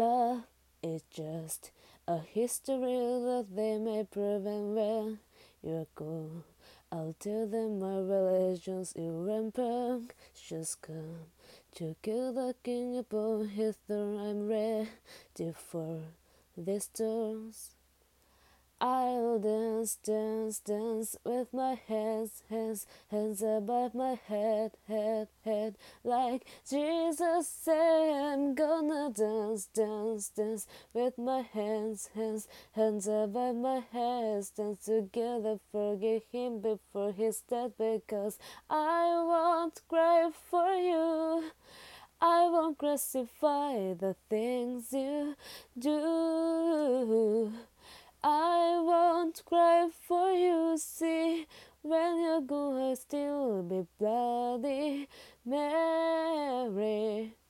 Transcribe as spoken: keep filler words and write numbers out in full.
Love is just a history that they may prevent when you're gone. I'll tell them my religion's irrampant. Just come to kill the king upon his throne. I'm ready for these storms. I'll dance, dance, dance with my hands, hands, hands above my head, head, head. Like Jesus said, I'm gonna dance, dance, dance with my hands, hands, hands above my head. Dance together, forgive him before he's dead, because I won't cry for you. I won't crucify the things you do. I won't cry for you, see, when you're gone I'll still be Bloody Mary.